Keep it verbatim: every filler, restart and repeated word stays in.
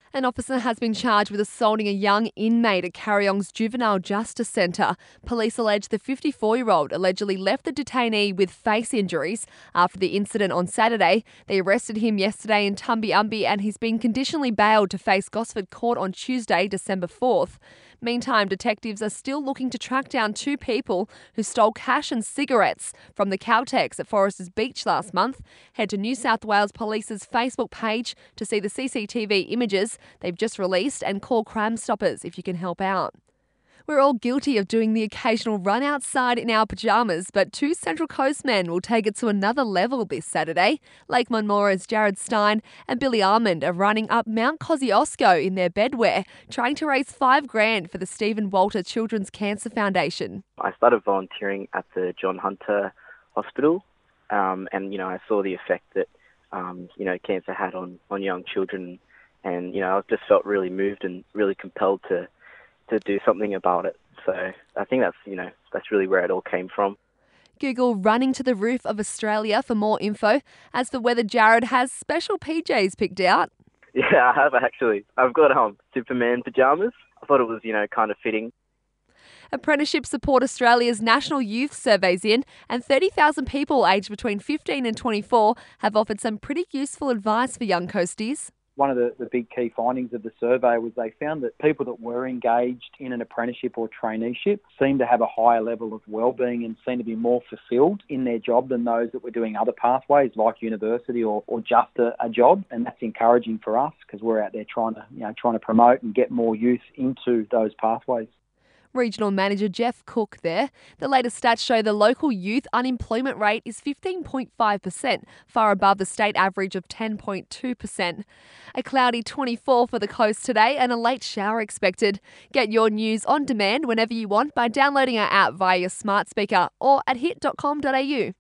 An officer has been charged with assaulting a young inmate at Carryong's Juvenile Justice Centre. Police allege the fifty-four-year-old allegedly left the detainee with face injuries after the incident on Saturday. They arrested him yesterday in Tumbiumbi and he's been conditionally bailed to face Gosford Court on Tuesday, December fourth. Meantime, detectives are still looking to track down two people who stole cash and cigarettes from the Caltex at Foresters Beach last month. Head to New South Wales Police's Facebook page to see the C C T V images they've just released and call Crime Stoppers if you can help out. We're all guilty of doing the occasional run outside in our pyjamas, but two Central Coast men will take it to another level this Saturday. Lake Monmora's Jared Stein and Billy Armand are running up Mount Kosciuszko in their bedwear, trying to raise five grand for the Stephen Walter Children's Cancer Foundation. I started volunteering at the John Hunter Hospital, um, and you know I saw the effect that um, you know cancer had on, on young children, and you know I just felt really moved and really compelled to. to do something about it. So I think that's, you know, that's really where it all came from. Google running to the roof of Australia for more info. As for whether Jared has special P Js picked out. Yeah, I have actually. I've got um Superman pyjamas. I thought it was, you know, kind of fitting. Apprenticeship Support Australia's National Youth Survey's in, and thirty thousand people aged between fifteen and twenty-four have offered some pretty useful advice for young coasties. One of the, the big key findings of the survey was they found that people that were engaged in an apprenticeship or traineeship seemed to have a higher level of wellbeing and seemed to be more fulfilled in their job than those that were doing other pathways like university or, or just a, a job. And that's encouraging for us because we're out there trying to, you know, trying to promote and get more youth into those pathways. Regional Manager Jeff Cook there. The latest stats show the local youth unemployment rate is fifteen point five percent, far above the state average of ten point two percent. A cloudy twenty-four for the coast today and a late shower expected. Get your news on demand whenever you want by downloading our app via your smart speaker or at hit dot com dot a u.